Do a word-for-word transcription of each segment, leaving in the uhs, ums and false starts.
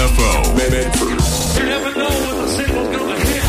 F O. You never know when the single's gonna hit.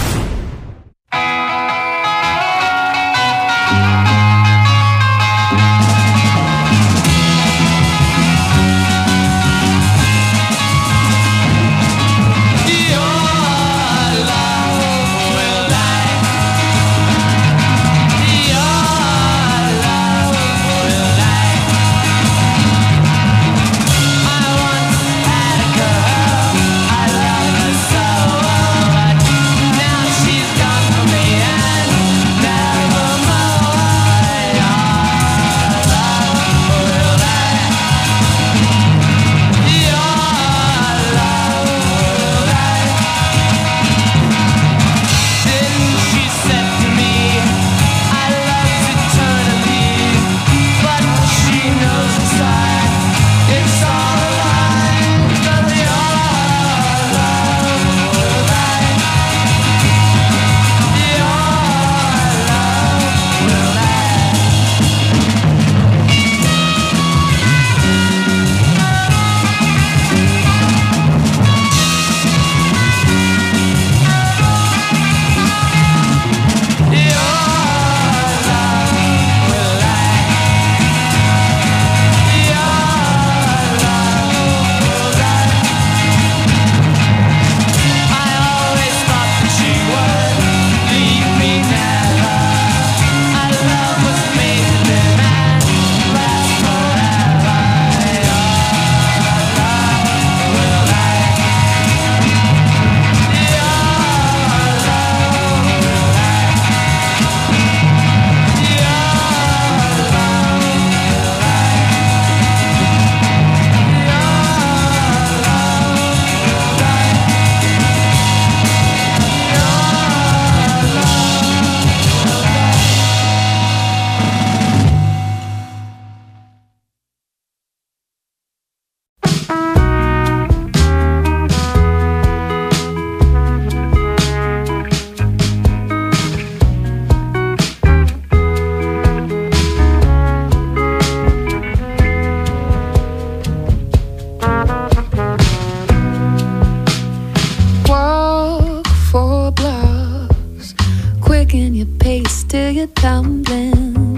tumbling,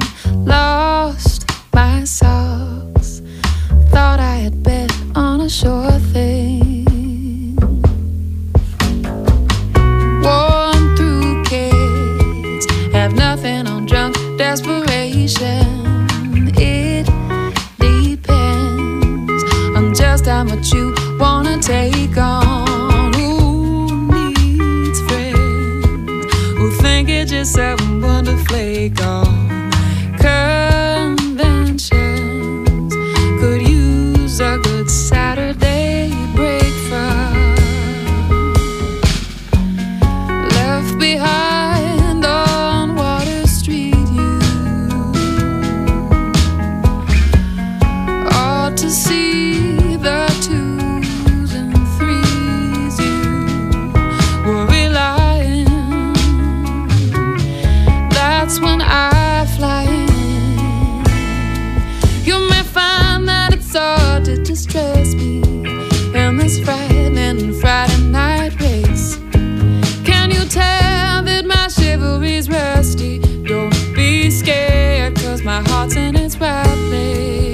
lost my socks. Thought I had bet on a sure thing. Worn through kids, have nothing on drunk desperation. It depends on just how much you wanna take on. Who needs friends who think it's just someone to flake on? Conventions could use a good Saturday break from. Left behind on Water Street, you ought to see the twos and threes you were relying. That's when I fly in. You may find that it's hard to distress me in this frightening Friday night race. Can you tell that my chivalry's rusty? Don't be scared, 'cause my heart's in its right place.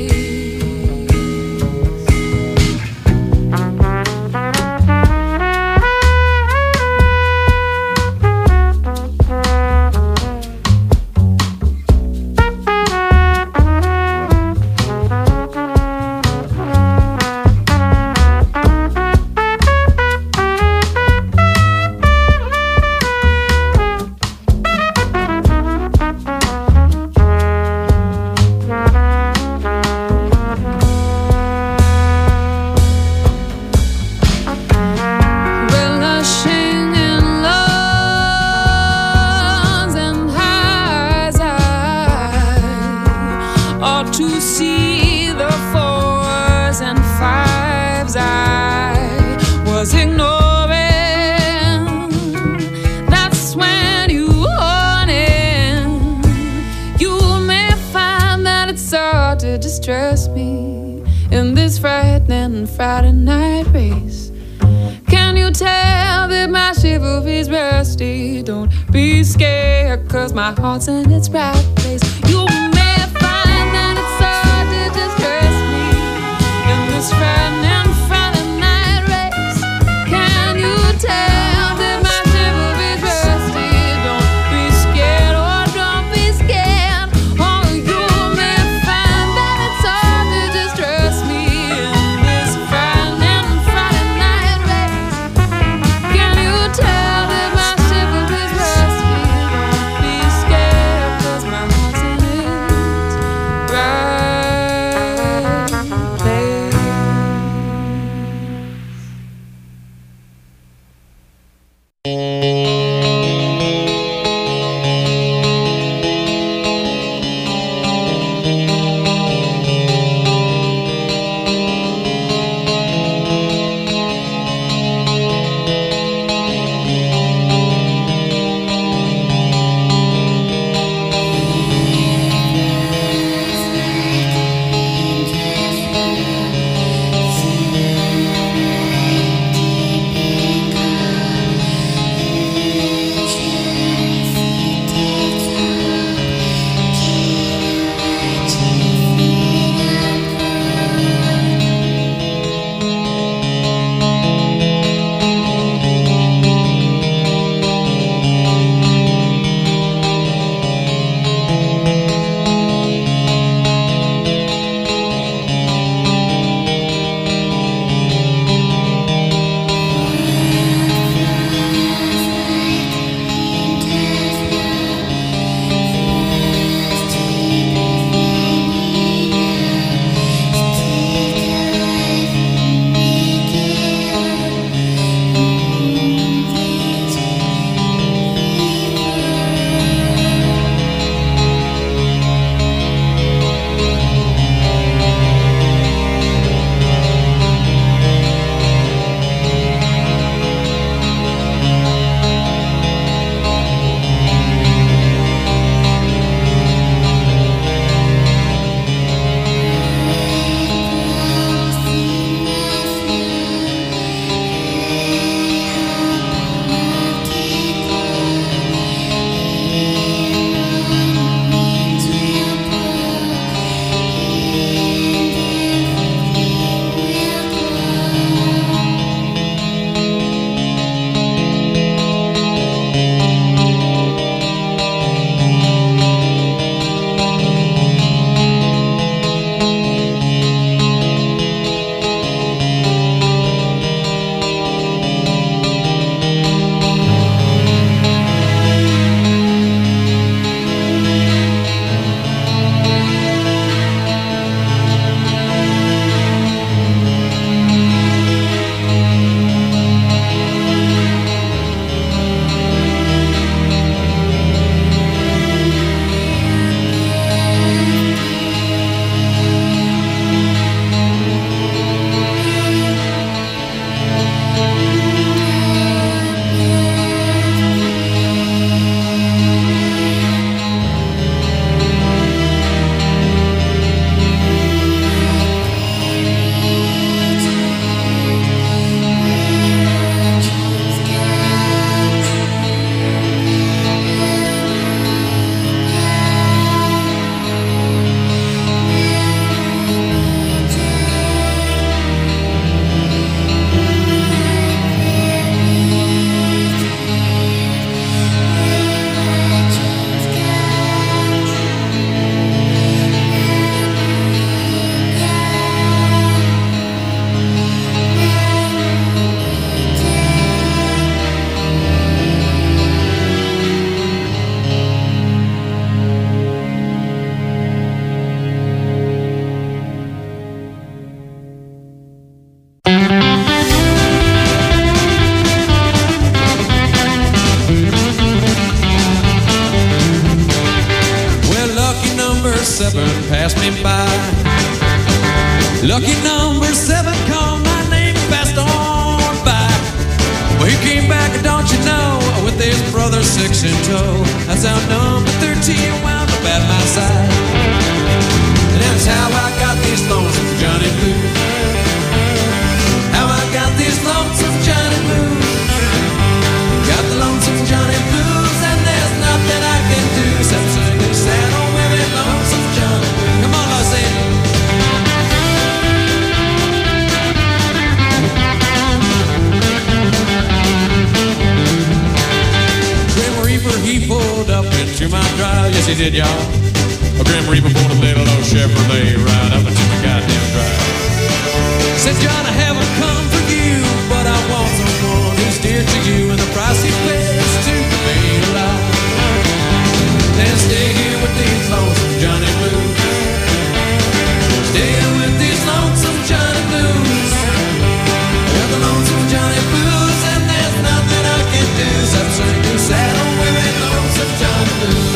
Relishing in lows and highs, I ought to see the fours and fives I was ignoring. That's when you horn in. You may find that it's hard to distress me in this frightening Friday night race. chivalry's rusty. Don't be scared, cause my heart's in its right place. You may find that it's hard to distress me in this frightening Friday night race. Can you tell that my chivalry's rusty? Don't be scared, or don't be scared. Oh, you may find that it's hard to distress me in this frightening Friday night race. Can you tell that my chivalry's rusty? Don't be scared, cause my heart's in its right place. seven passed me by. Lucky number seven called my name and passed on by. Well, he came back, don't you know, with his brother six in tow. That's how number thirteen wound up at my side. And that's how I got these lonesome Johnny blues. How I got these lonesome Johnny blues. Got the he did, y'all. A Grim Reaper bought a little old Chevrolet right up into the goddamn drive. Said, John, I haven't come for you, but I want someone who's dear to you, and the price he pays to be alive. Then stay here with these lonesome Johnny Blues. Stay here with these lonesome Johnny Blues. You're the lonesome Johnny Blues, and there's nothing I can do except sing you sad old women lonesome Johnny Blues.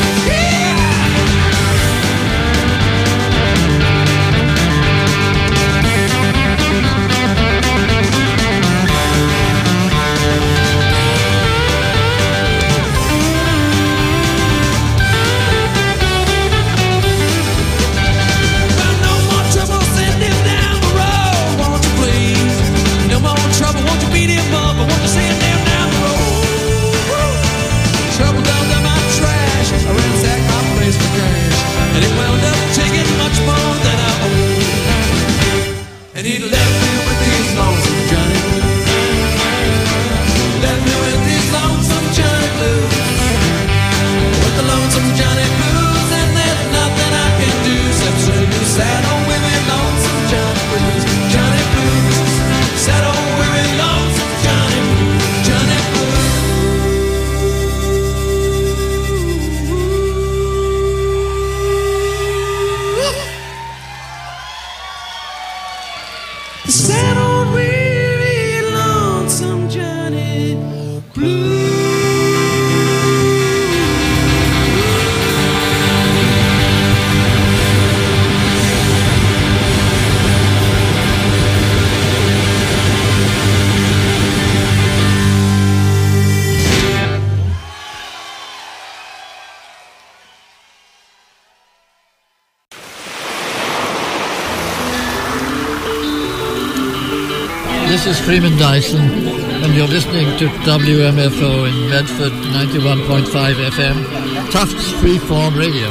This is Freeman Dyson, and you're listening to W M F O in Medford, ninety-one point five F M, Tufts Freeform Radio.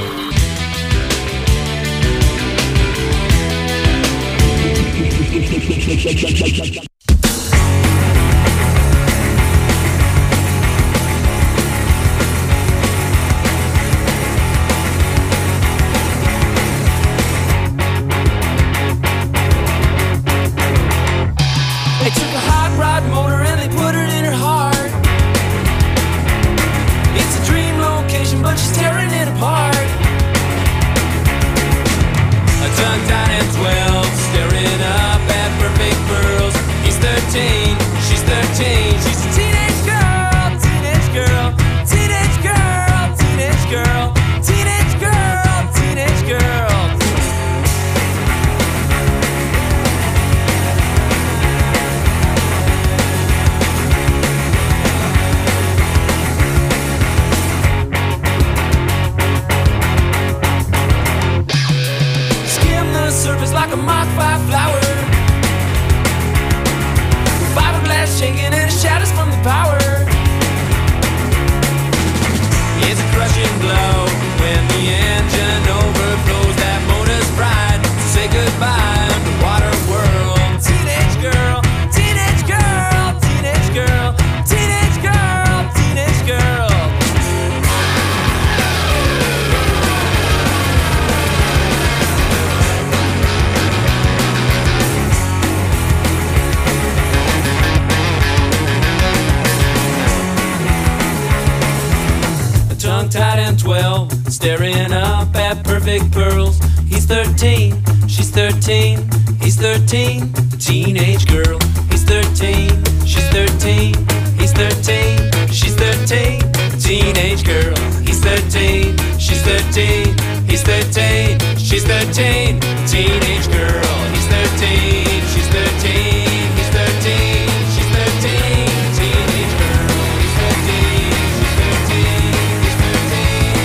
Staring up at perfect pearls. He's thirteen, she's thirteen, he's thirteen, a teenage girl. He's thirteen, she's thirteen, he's thirteen, she's thirteen, a teenage girl. He's thirteen, she's thirteen, he's thirteen, she's thirteen, a teenage girl. He's thirteen, she's thirteen, he's thirteen, she's thirteen, a teenage girl. He's thirteen, she's thirteen, he's thirteen,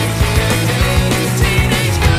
she's thirteen, a teenage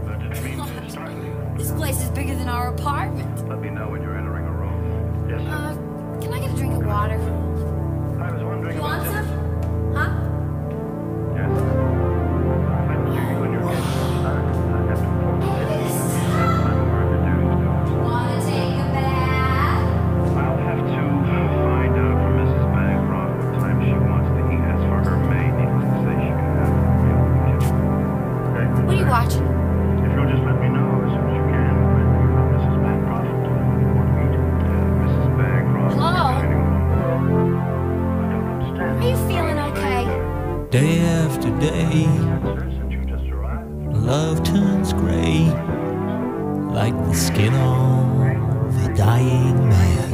This place is bigger than our apartment. Let me know when you're entering a room. Yes, sir. Uh, can I get a drink of water? I was wondering You want about some? this. Huh? Yes. I'm checking on your guest inside. I have to inform you. I'm introduced to. Wanna take a bath? I'll have to find out from Missus Bancroft what time she wants to eat. As for her maid, needless to say, she can have her meal in the kitchen. Okay? What are you watching? If you'll just let me know as soon as you can when you're with Missus Bancroft, uh, you want to meet uh, Missus Bancroft. Hello? I don't understand. Are you feeling okay? Day after day, Sir, since you just arrived. love turns gray, like the skin of a dying man.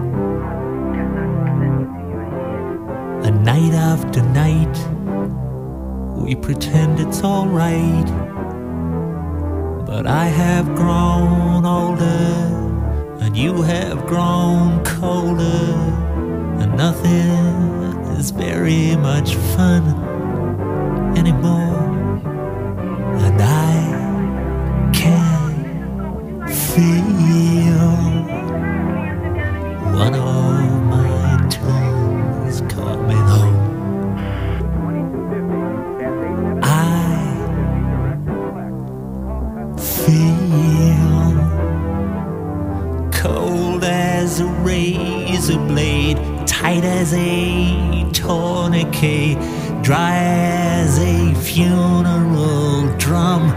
And night after night, we pretend it's alright. But I have grown older, and you have grown colder, and nothing is very much fun anymore. And I can feel one of my toes coming home. I feel cold as a razor blade, tight as a tourniquet, dry as a funeral drum.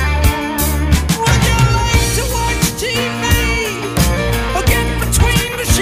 Would you like to watch T V or get between the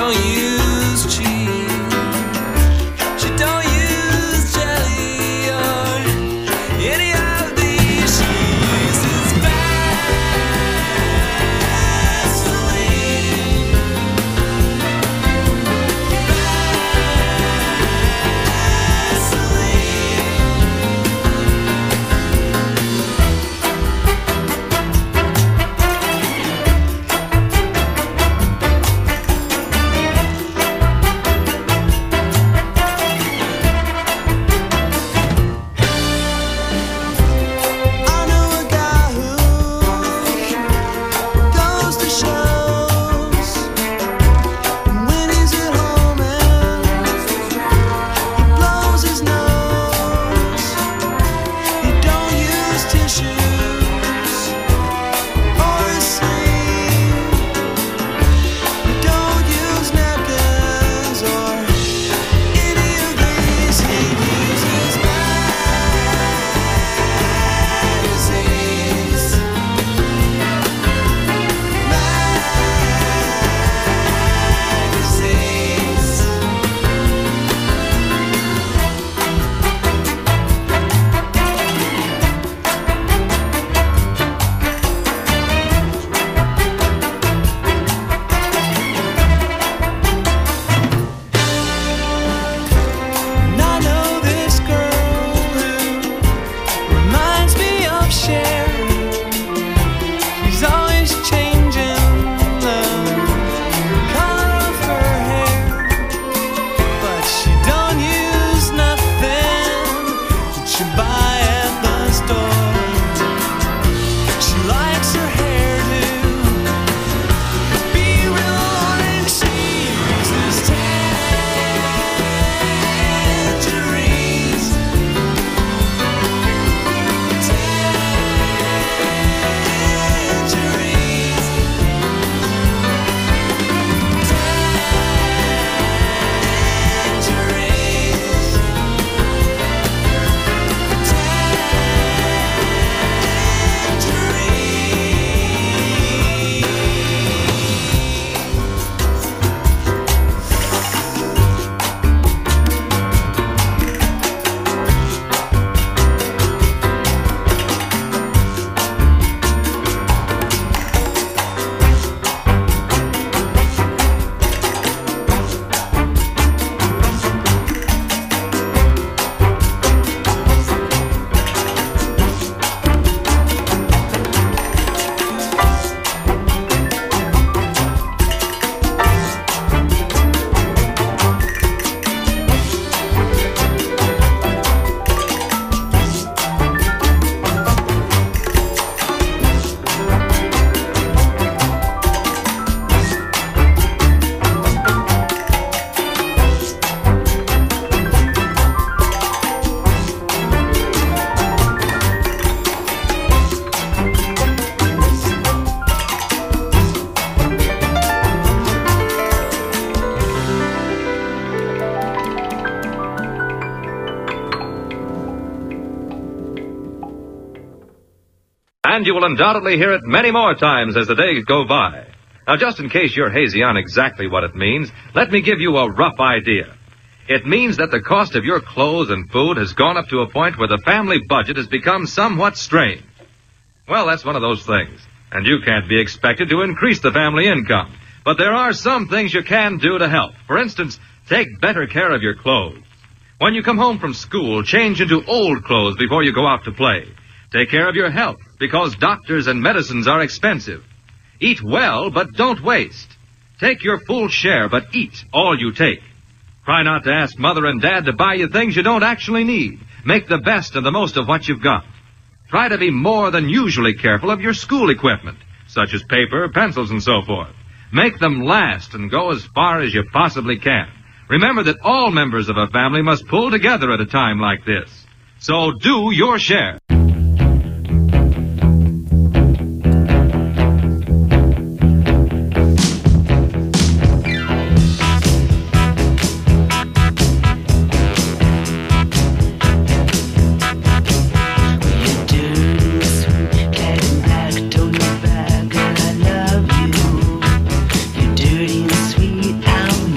don't use cheese. She don't use jelly or any of these. She uses Vaseline. I know a guy who goes to shows, and when he's at home and he blows his nose, he don't use tissues or a sleeve. He don't use napkins or any of these. He uses magazines. Magazines. And I know this girl who reminds me of Cher. She's always changing the color of her hair, but she don't use nothing that you buy at the store. She likes her hair to be real orange. She uses tangerines. Tangerines. Tangerines. And you will undoubtedly hear it many more times as the days go by. Now, just in case you're hazy on exactly what it means, let me give you a rough idea. It means that the cost of your clothes and food has gone up to a point where the family budget has become somewhat strained. Well, that's one of those things. And you can't be expected to increase the family income. But there are some things you can do to help. For instance, take better care of your clothes. When you come home from school, change into old clothes before you go out to play. Take care of your health, because doctors and medicines are expensive. Eat well, but don't waste. Take your full share, but eat all you take. Try not to ask Mother and Dad to buy you things you don't actually need. Make the best and the most of what you've got. Try to be more than usually careful of your school equipment, such as paper, pencils, and so forth. Make them last and go as far as you possibly can. Remember that all members of a family must pull together at a time like this. So do your share. Dirty and sweet, I'm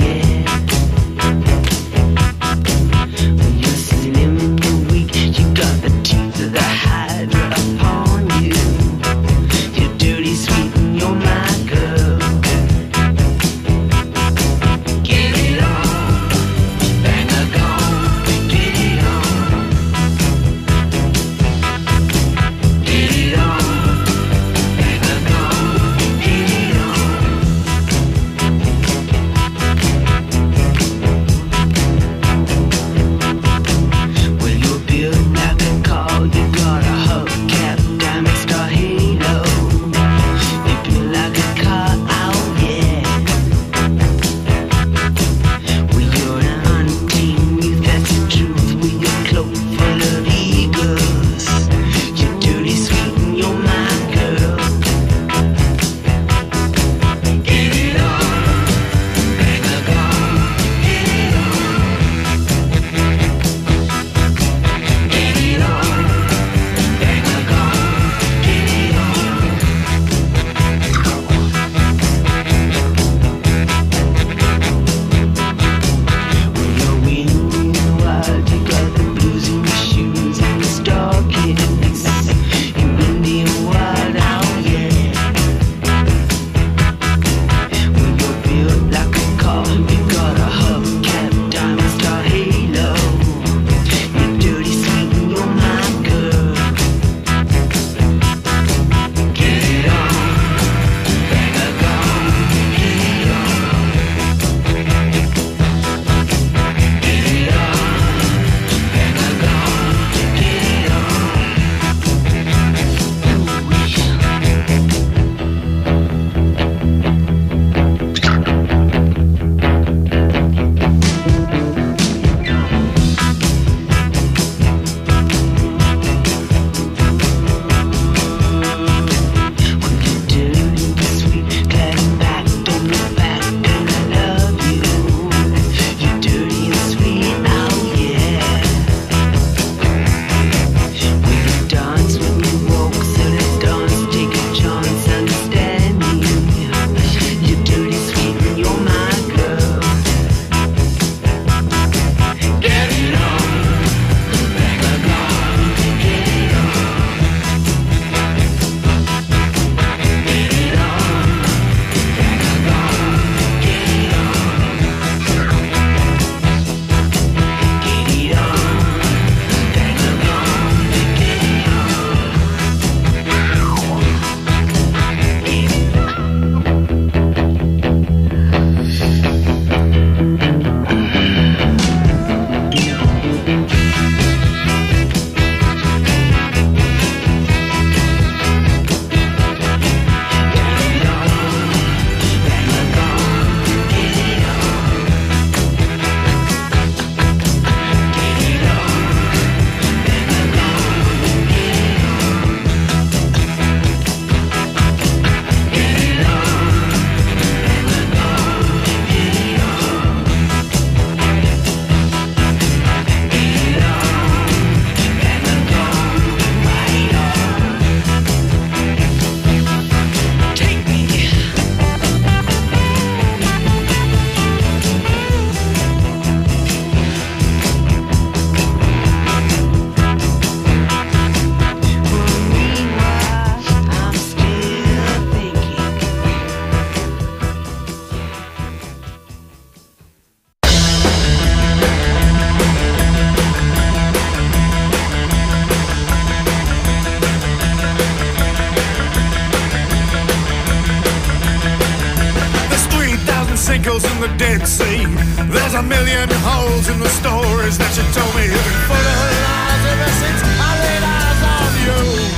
in the Dead Sea. There's a million holes in the stories that you told me. You've been full of lies ever since I laid eyes on you.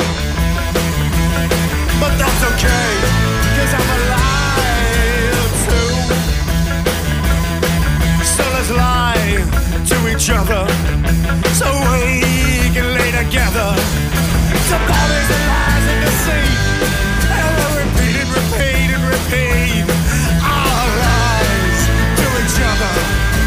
But that's okay, cause I'm alive too. So let's lie to each other, so we can lay together. So bodies and lies and deceit, and we'll repeat and repeat and repeat our lies to each other.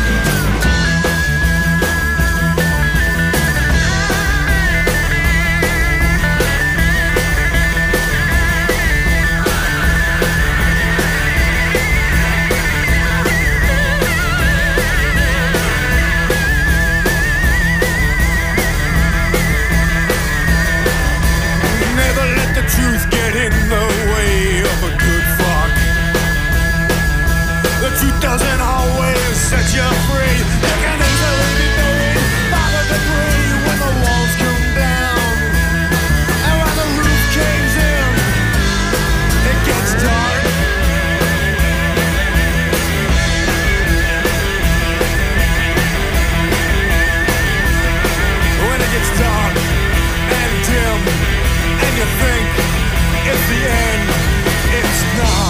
Truth get in the way of a good fuck. The truth doesn't always set you free. You can easily be buried by the debris when the walls come down and when the roof caves in. It gets dark. When it gets dark and dim and you think it's the end, it's not.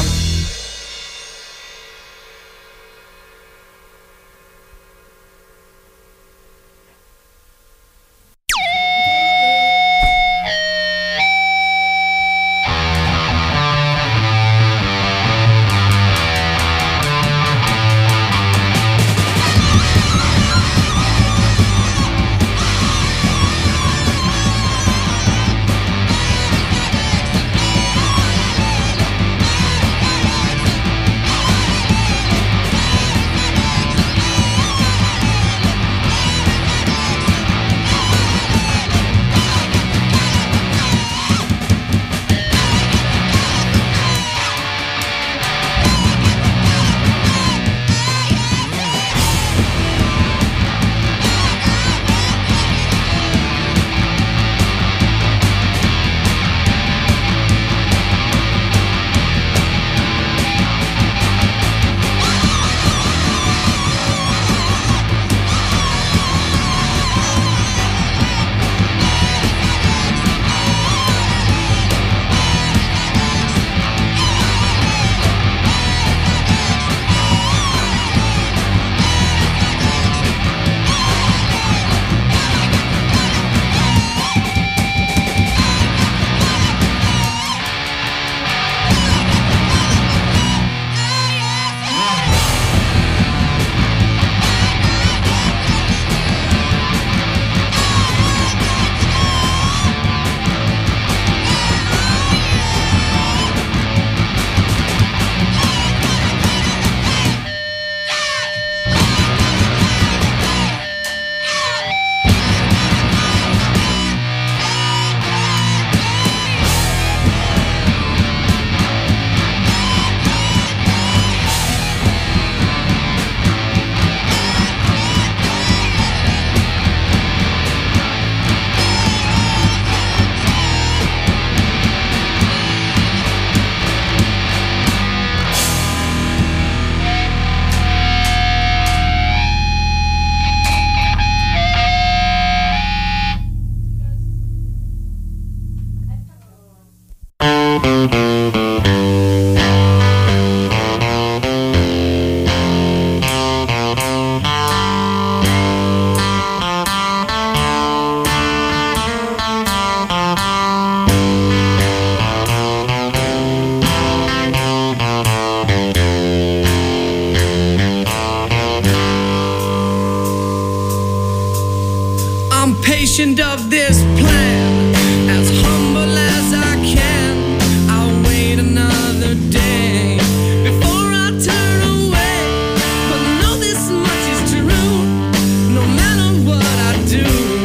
Patient of this plan, as humble as I can. I'll wait another day before I turn away. But know this much is true, no matter what I do,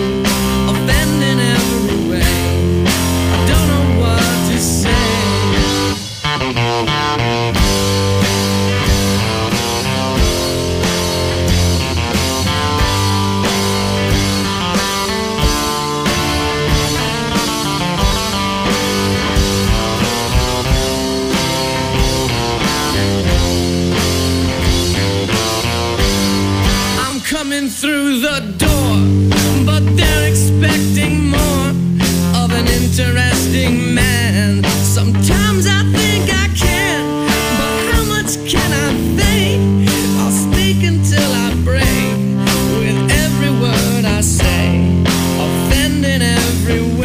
offend in every way. I don't know what to say. coming through the door, but they're expecting more of an interesting man. Sometimes I think I can, but how much can I think? I'll speak until I break, with every word I say, offending every way.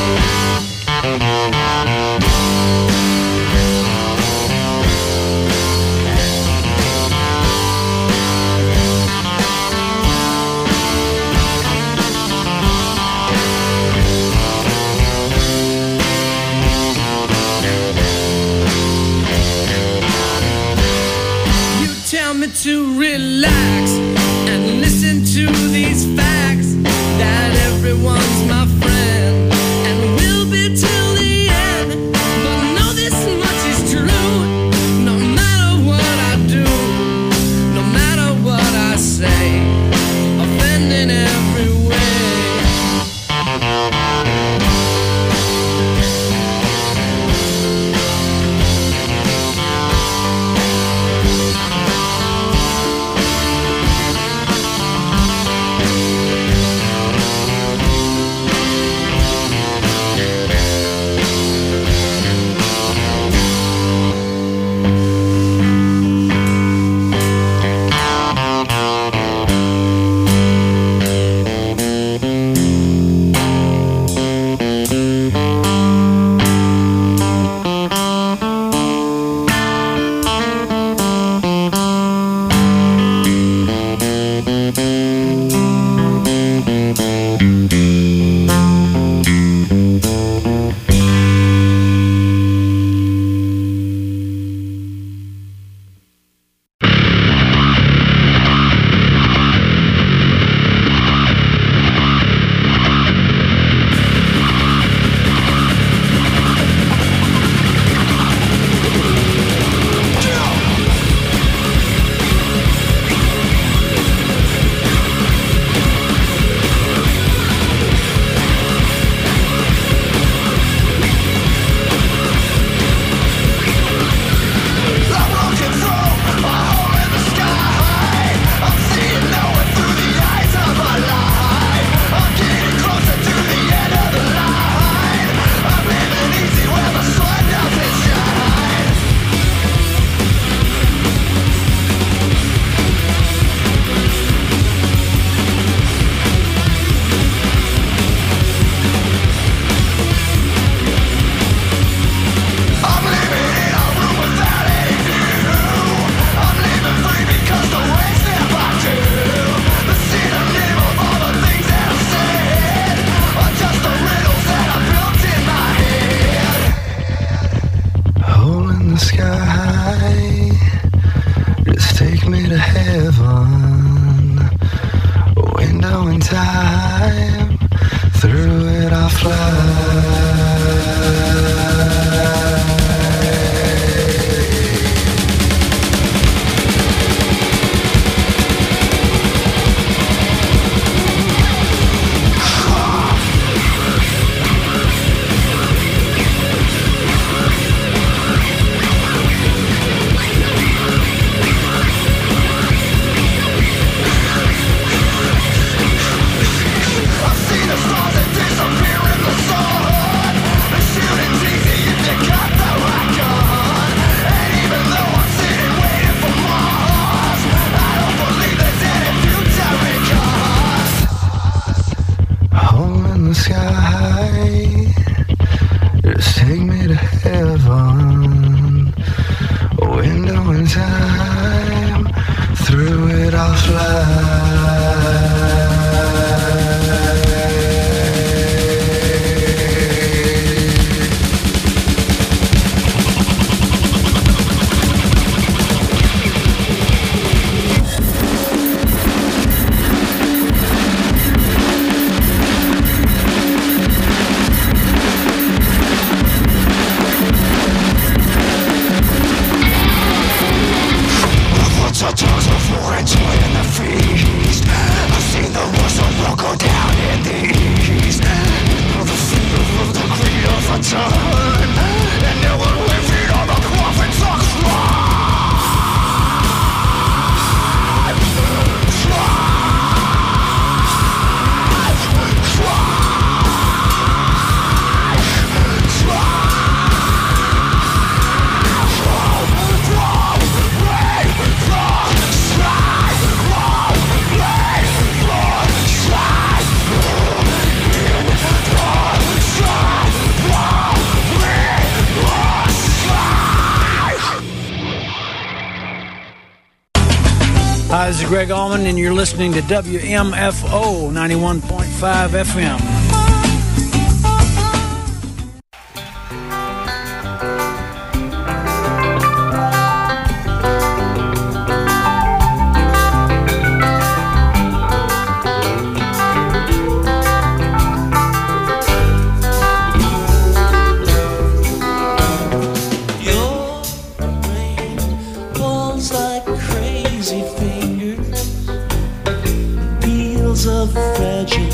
Tell me to relax and listen to these facts, that everyone's my friend and will be till the end. But know this much is true, no matter what I do, no matter what I say, offending every way. The toes of war and joy in the feast. this is Greg Allman, and you're listening to W M F O ninety-one point five F M. Of fragile